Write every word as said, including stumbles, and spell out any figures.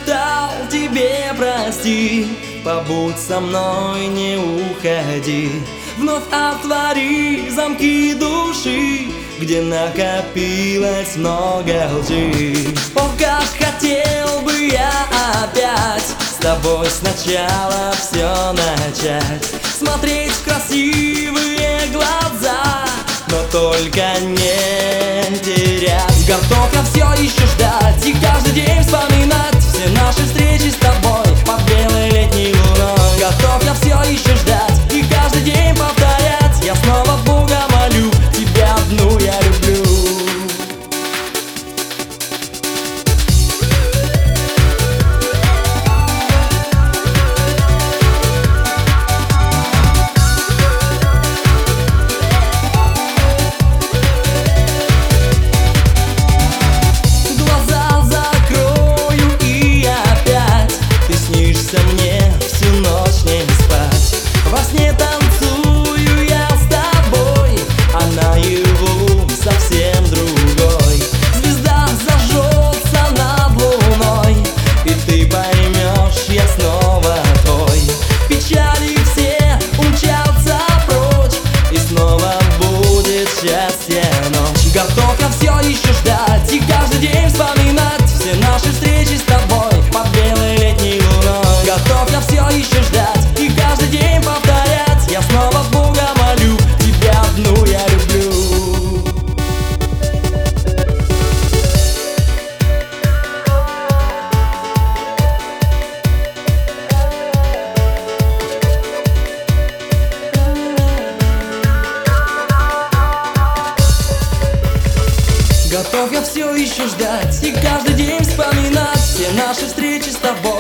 шептал тебе прости. Побудь со мной, не уходи. Вновь отвори замки души, где накопилось много лжи. Ох, как хотел бы я опять с тобой сначала все начать. Смотреть в красивые глаза, но только не терять. Готов я все еще ждать и каждый день вспоминать все наши встречи с тобой под белой летней луной. Готов я все еще ждать и каждый день повторять: я снова Бога молю, тебя одну я люблю. Мне всю ночь не спать. Во сне танцую я с тобой, а наяву совсем другой. Звезда зажжется над луной, и ты поймешь, я снова твой. Печали все умчатся прочь, и снова будет счастье ночь. Готов я все еще ждать и каждый день вспоминать все наши встречи с тобой под белой летней луной. Готов я все еще ждать и каждый день повторять: я снова Бога молю, тебя одну я люблю. Готов я все еще ждать и каждый день вспоминать все наши встречи с тобой